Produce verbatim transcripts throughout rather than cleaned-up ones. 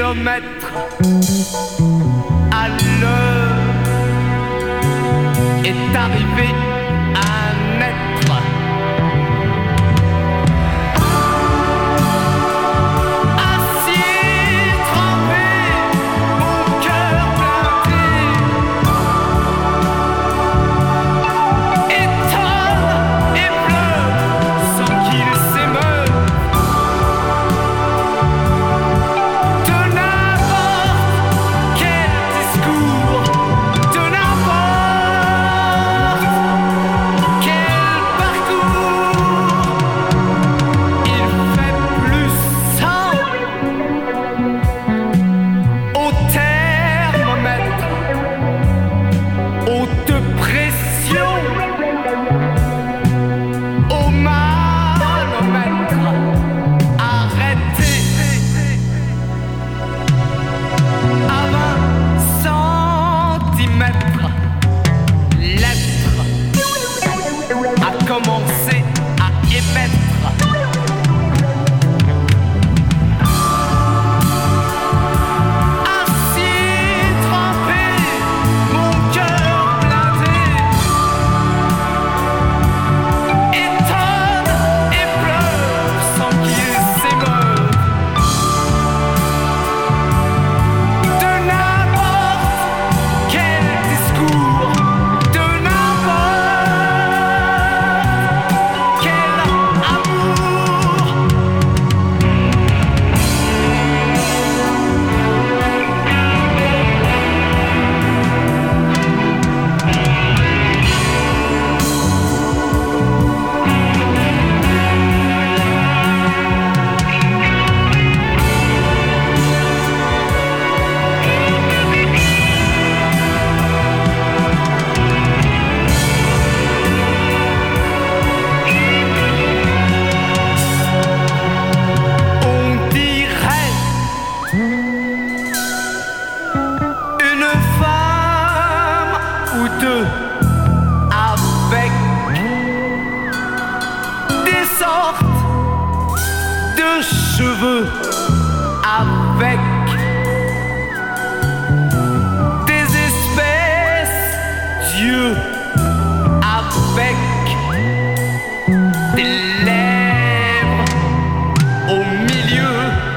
kilomètres à l'heure est arrivé un être. Acier trempé, mon cœur blindé, étonne et pleure sans qu'il s'émeuve de n'importe quel discours, de n'importe quel parcours. Il fait plus cent au thermomètre, haute pression, au manomètre. Arrêtez à vingt centimètres. L'être a commencé à émettre. Acier trempé, mon cœur blindé, étonne et pleure sans qu'il s'émeuve de n'importe quel discours, de n'importe quel amour. On dirait une femme ou deux avec des sortes de cheveux, avec des espèces d'yeux, avec des lèvres au milieu.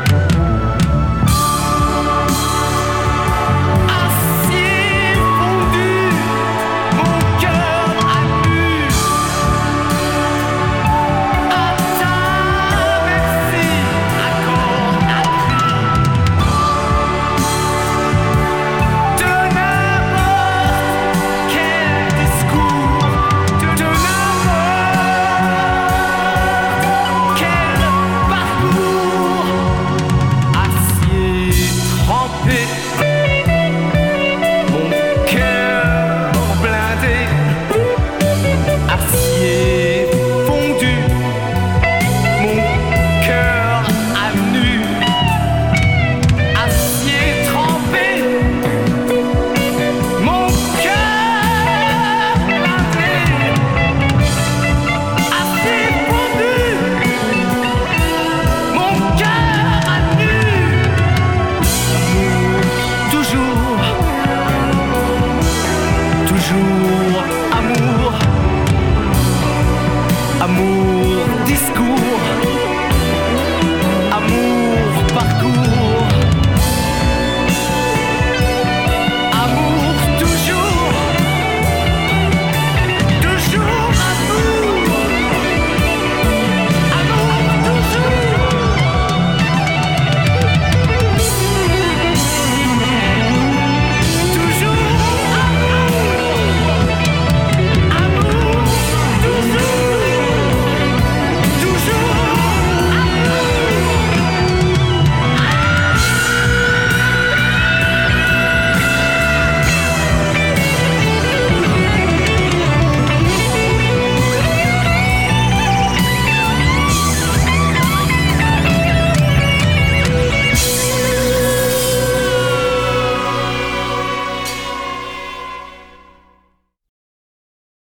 Acier fondu, mon cœur a nu. À ta merci, accord à prix. De n'importe quel discours, de n'importe quel parcours. Acier trempé, mon cœur blindé. Acier fondu, mon cœur à nu. Acier trempé, mon cœur blindé. Acier fondu, mon cœur à nu. Toujours, toujours amour, amour, discours.